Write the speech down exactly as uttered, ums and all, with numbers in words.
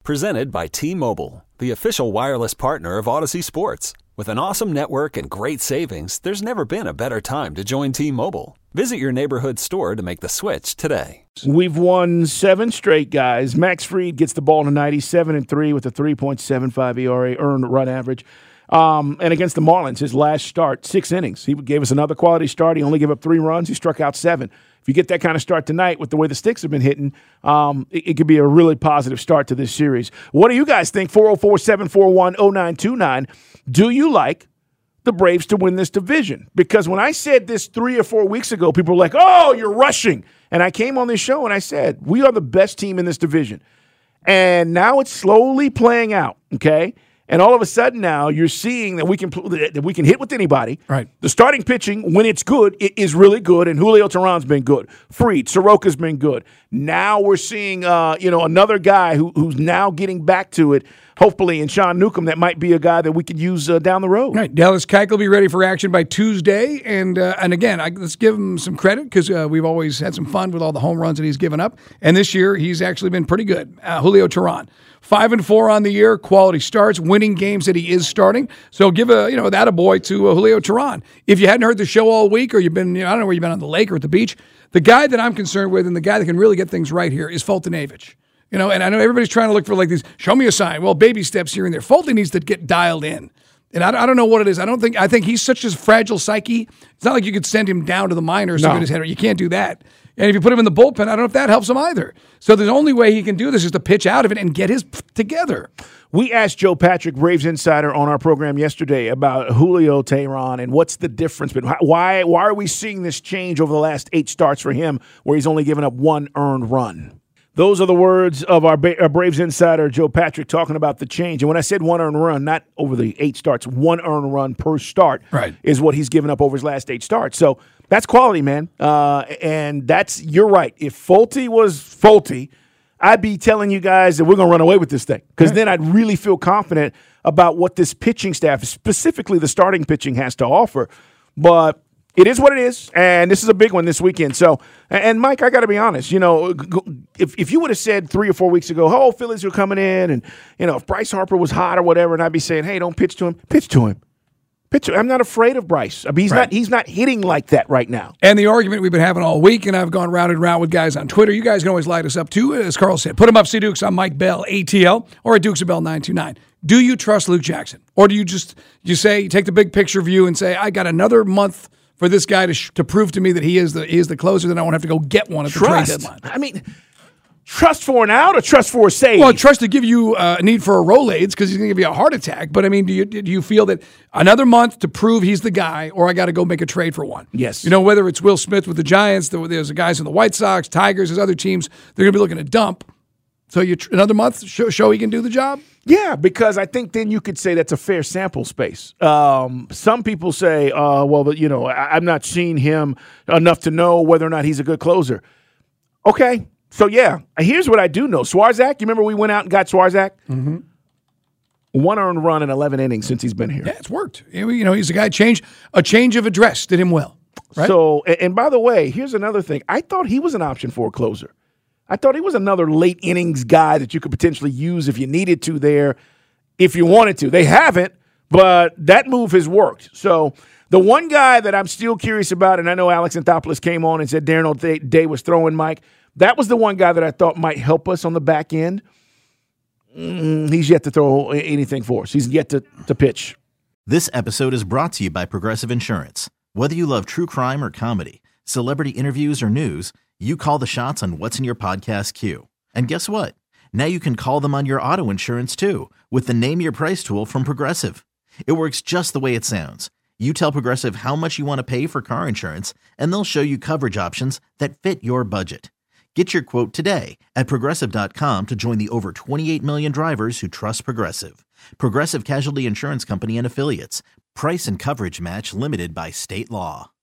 Presented by T-Mobile, the official wireless partner of Odyssey Sports. With an awesome network and great savings, there's never been a better time to join T-Mobile. Visit your neighborhood store to make the switch today. We've won seven straight, guys. Max Fried gets the ball tonight. He's seven and three with a three point seven five E R A earned run average. Um, and against the Marlins, his last start, six innings. He gave us another quality start. He only gave up three runs. He struck out seven. If you get that kind of start tonight with the way the sticks have been hitting, um, it, it could be a really positive start to this series. What do you guys think? four oh four, seven four one, oh nine two nine. Do you like the Braves to win this division? Because when I said this three or four weeks ago, people were like, oh, you're rushing. And I came on this show and I said, we are the best team in this division. And now it's slowly playing out, okay? And all of a sudden now you're seeing that we can that we can hit with anybody. Right. The starting pitching, when it's good, it is really good. And Julio Teheran's been good. Fried, Soroka's been good. Now we're seeing uh, you know, another guy who, who's now getting back to it, hopefully, in Sean Newcomb. That might be a guy that we could use uh, down the road. Right. Dallas Keuchel will be ready for action by Tuesday. And uh, and again, I, let's give him some credit because uh, we've always had some fun with all the home runs that he's given up. And this year, he's actually been pretty good. Uh, Julio Teheran. Five and four on the year, quality starts, winning games that he is starting. So give a you know that a boy to uh, Julio Teheran. If you hadn't heard the show all week, or you've been you know, I don't know where you've been on the lake or at the beach, the guy that I'm concerned with and the guy that can really get things right here is Foltynewicz. You know, and I know everybody's trying to look for like these. Show me a sign. Well, baby steps here and there. Folty needs to get dialed in. And I, I don't know what it is. I don't think I think he's such a fragile psyche. It's not like you could send him down to the minors to no. get his head. You can't do that. And if you put him in the bullpen, I don't know if that helps him either. So the only way he can do this is to pitch out of it and get his p- together. We asked Joe Patrick, Braves Insider, on our program yesterday about Julio Teheran and what's the difference. But why why are we seeing this change over the last eight starts for him where he's only given up one earned run? Those are the words of our, ba- our Braves Insider, Joe Patrick, talking about the change. And when I said one earned run, not over the eight starts, one earned run per start right. is what he's given up over his last eight starts. So that's quality, man. Uh, and that's, you're right. If Folty was Folty, I'd be telling you guys that we're going to run away with this thing because then I'd really feel confident about what this pitching staff, specifically the starting pitching, has to offer. But it is what it is, and this is a big one this weekend. So, and Mike, I got to be honest. You know, if if you would have said three or four weeks ago, "Oh, Phillies are coming in," and you know, if Bryce Harper was hot or whatever, and I'd be saying, "Hey, don't pitch to him. Pitch to him. Pitch to him." I'm not afraid of Bryce. I mean, he's right. not he's not hitting like that right now. And the argument we've been having all week, and I've gone round and round with guys on Twitter. You guys can always light us up too, as Carl said. Put him up, C Dukes. I'm Mike Bell, A T L, or at Dukes of Bell nine two nine. Do you trust Luke Jackson, or do you just you say you take the big picture view and say, I got another month for this guy to sh- to prove to me that he is the he is the closer, then I won't have to go get one at the trust. trade deadline. I mean, trust for an out or trust for a save? Well, trust to give you uh, a need for a Rolaids because he's going to give you a heart attack. But, I mean, do you do you feel that another month to prove he's the guy, or I got to go make a trade for one? Yes. You know, whether it's Will Smith with the Giants, there's the guys in the White Sox, Tigers, there's other teams, they're going to be looking to dump. So you tr- another month, show, show he can do the job? Yeah, because I think then you could say that's a fair sample space. Um, some people say, uh, well, you know, I- I'm not seeing him enough to know whether or not he's a good closer. Okay, so yeah, here's what I do know. Swarzak, you remember we went out and got Swarzak? Mm-hmm. One earned run in eleven innings since he's been here. Yeah, it's worked. You know, he's a guy, change a change of address did him well. Right? So, and, and by the way, here's another thing. I thought he was an option for a closer. I thought he was another late innings guy that you could potentially use if you needed to there, if you wanted to. They haven't, but that move has worked. So the one guy that I'm still curious about, and I know Alex Anthopoulos came on and said Darren O'Day was throwing Mike. That was the one guy that I thought might help us on the back end. Mm, he's yet to throw anything for us. He's yet to, to pitch. This episode is brought to you by Progressive Insurance. Whether you love true crime or comedy, celebrity interviews or news, you call the shots on what's in your podcast queue. And guess what? Now you can call them on your auto insurance too with the Name Your Price tool from Progressive. It works just the way it sounds. You tell Progressive how much you want to pay for car insurance, and they'll show you coverage options that fit your budget. Get your quote today at Progressive dot com to join the over twenty-eight million drivers who trust Progressive. Progressive Casualty Insurance Company and Affiliates. Price and coverage match limited by state law.